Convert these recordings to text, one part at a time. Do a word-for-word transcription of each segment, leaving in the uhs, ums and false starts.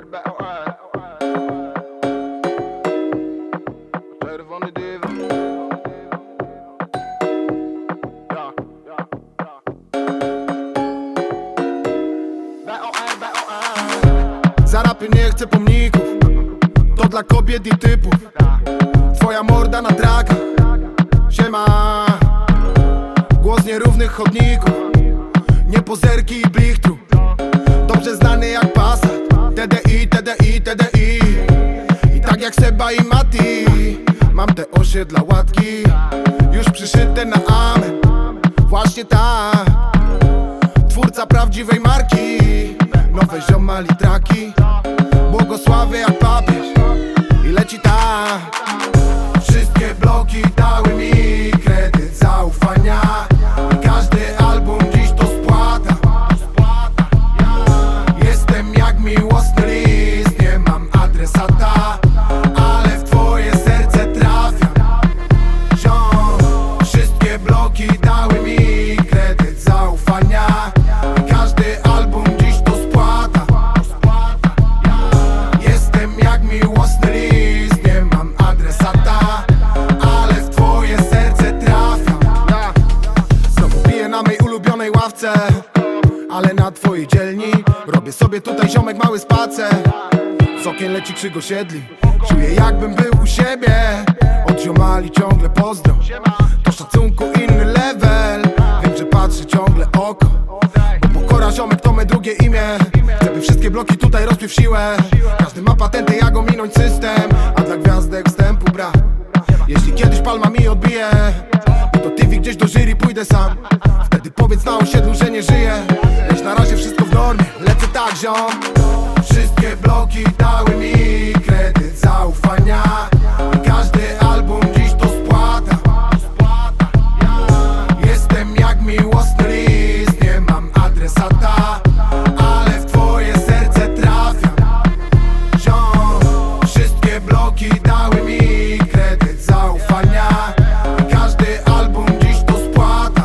R, B O R. Czerwony dywan. Ja, ja, ja. B O R, B O R. Za rapy nie chcę pomników, to dla kobiet i typów. Twoja morda na traka, siema. Głos nierównych chodników, niepozerki i blichtru. Dobrze znany jak Passat, T D I, T D I, T D I. I tak jak Seba i Mati, mam te osiedla łatki już przyszyte na amen. Właśnie tak, twórca prawdziwej marki. Nowe ziomali traki, błogosławię jak papież. I leci tak. Wszystkie bloki dały mi kredyt zaufania. I każdy album dziś to spłata. Jestem jak miłosny list, nie mam adresata, ale w twoje serce trafiam. Ziom, wszystkie bloki dały mi kredyt zaufania. I każdy album dziś to spłata. Jestem jak miłosny list, nie mam adresata, ale w twoje serce trafiam. Znowu piję na mej ulubionej ławce, ale na twojej dzielni robię sobie tutaj ziomek mały spacer. Z okien leci krzyk osiedli, czuję jakbym był u siebie. Od ziomali ciągle pozdro, do szacunku inny level. Wiem, że patrzy ciągle oko, bo pokora ziomek to me drugie imię. Chcę, by wszystkie bloki tutaj rosły w siłę. Każdy ma patenty, jak ominąć system, a dla gwiazdek wstępu brak. Jeśli kiedyś palma mi odbije, to T V gdzieś do jury pójdę sam. Wtedy powiedz na osiedlu, że nie żyję. Lecz na razie wszystko w normie, lecę tak ziom. Wszystkie bloki dały mi kredyt zaufania. I każdy album dziś to spłata. Jestem jak miłosny list, nie mam adresata, ale w twoje serce trafiam. Ziom, wszystkie bloki dały mi kredyt zaufania. I każdy album dziś to spłata.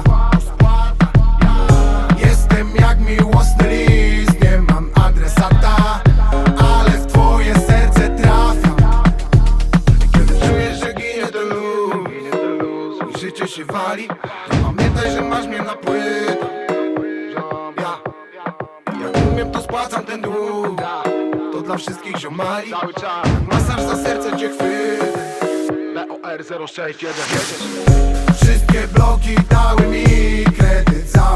Jestem jak miłosny list, nie mam adresata, ale w twoje serce trafiam. Kiedy czujesz, że ginie ten luz i życie się wali, to pamiętaj, że masz mnie na płytę. Ja, jak umiem, to spłacam ten dług. To dla wszystkich ziomali, Cały czas. masaż za serce cię chwytę. B O R zero sześć jeden. Wszystkie bloki dały mi kredyt za